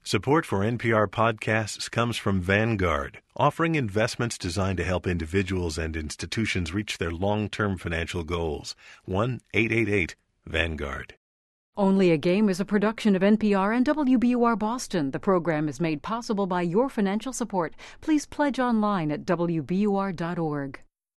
Support for NPR podcasts comes from Vanguard, offering investments designed to help individuals and institutions reach their long-term financial goals. 1-888-VANGUARD. Only a Game is a production of NPR and WBUR Boston. The program is made possible by your financial support. Please pledge online at WBUR.org.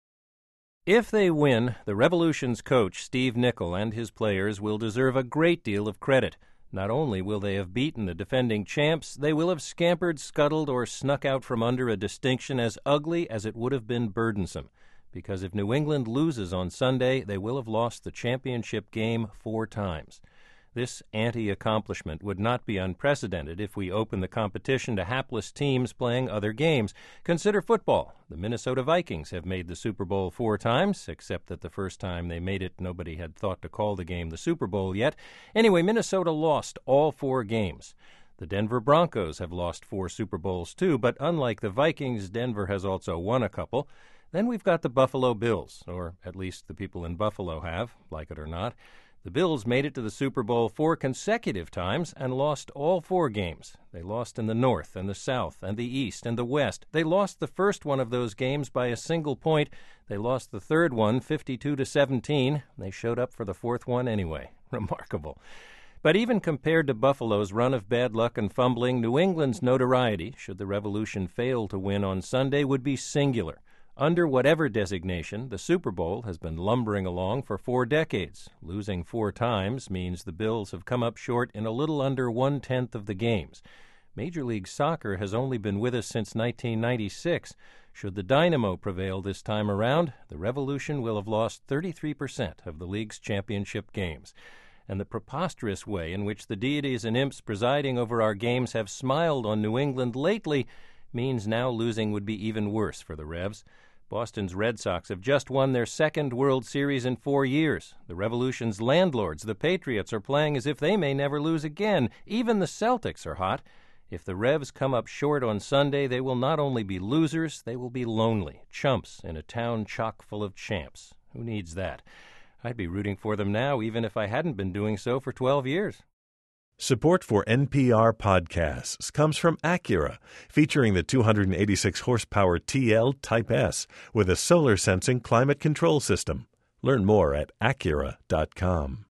If they win, the Revolution's coach, Steve Nicol, and his players will deserve a great deal of credit. Not only will they have beaten the defending champs, they will have scampered, scuttled, or snuck out from under a distinction as ugly as it would have been burdensome. Because if New England loses on Sunday, they will have lost the championship game 4 times. This anti-accomplishment would not be unprecedented if we open the competition to hapless teams playing other games. Consider football. The Minnesota Vikings have made the Super Bowl 4 times, except that the first time they made it, nobody had thought to call the game the Super Bowl yet. Anyway, Minnesota lost all 4 games. The Denver Broncos have lost 4 Super Bowls too, but unlike the Vikings, Denver has also won a couple. Then we've got the Buffalo Bills, or at least the people in Buffalo have, like it or not. The Bills made it to the Super Bowl 4 consecutive times and lost all 4 games. They lost in the North and the South and the East and the West. They lost the first one of those games by a single point. They lost the third one 52-17. They showed up for the fourth one anyway. Remarkable. But even compared to Buffalo's run of bad luck and fumbling, New England's notoriety, should the Revolution fail to win on Sunday, would be singular. Under whatever designation, the Super Bowl has been lumbering along for 4 decades. Losing 4 times means the Bills have come up short in a little under 1/10 of the games. Major League Soccer has only been with us since 1996. Should the Dynamo prevail this time around, the Revolution will have lost 33% of the league's championship games. And the preposterous way in which the deities and imps presiding over our games have smiled on New England lately means now losing would be even worse for the Revs. Boston's Red Sox have just won their 2nd World Series in 4 years. The Revolution's landlords, the Patriots, are playing as if they may never lose again. Even the Celtics are hot. If the Revs come up short on Sunday, they will not only be losers, they will be lonely, chumps in a town chock full of champs. Who needs that? I'd be rooting for them now, even if I hadn't been doing so for 12 years. Support for NPR podcasts comes from Acura, featuring the 286-horsepower TL Type S with a solar-sensing climate control system. Learn more at Acura.com.